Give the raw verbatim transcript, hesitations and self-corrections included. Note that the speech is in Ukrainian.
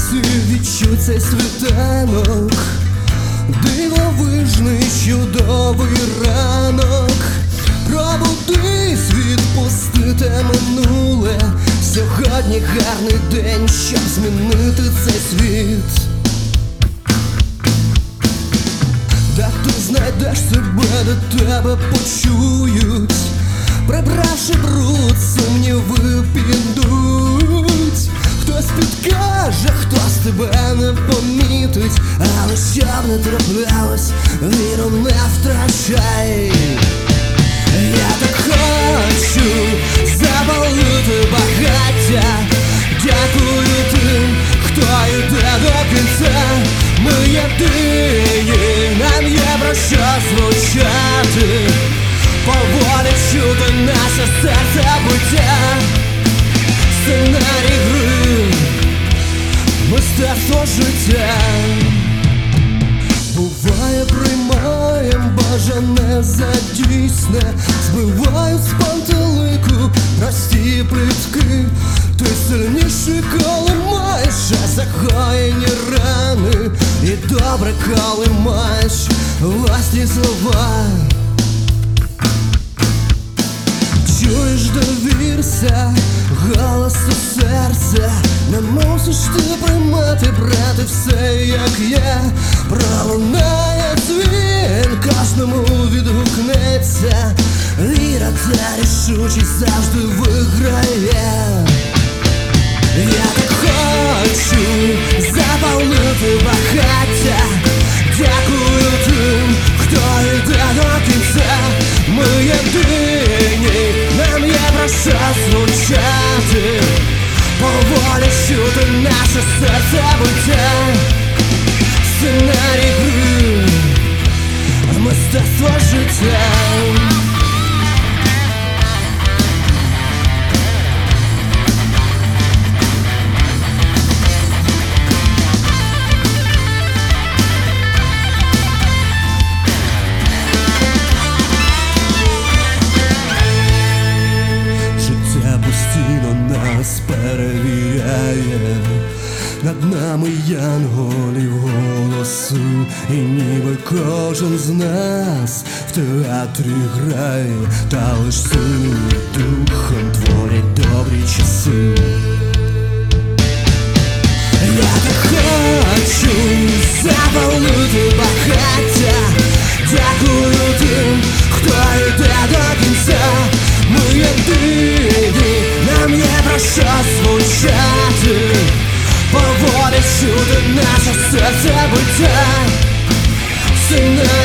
серці відчуй цей світанок, дивовижний чудовий ранок. Пробудись, відпусти те минуле. Сьогодні гарний день, щоб змінити цей світ. Та ти знайдеш себе, де тебе почують. Прибравши бруд, сумніви підуть. Хтось підкаже, хтось тебе не помітить. Але щоб не траплялось, віру не втрачай. Я так хочу запалити багаття. Дякую тим, хто йде до кінця. Ми єдині, нам є про що звучати. Поволі чути наше серце буття. Сценарій гри, мистецтво життя. Буває, приймаєм бажане за дійсне. Збивають з пантелику прості плітки. Ти сильніший, коли маєш загоєні рани. І добре, коли маєш власні слова. Чуєш, довірся голосу серця. Не мусиш ти приймати, брати все, як є. Пролунає дзвін, кожному відгукнеться. Віра та рішучість завжди виграє. Я так хочу запалити багаття. Дякую тим, хто йде до кінця. Ми єдині, нам є про що звучати. Поволі чути наше серце буття. Сценарій гри, мистецтво життя. Постійно нас перевіряє. Над нами янголів голосу. І ніби кожен з нас в театрі грає. Та лиш силою духом творять добрі часи. Я так хочу запалити багаття. Дякую тим, хто йде до кінця. Ми єдині, нам є про що звучати. Поволі чути наше серце буття. Сценарій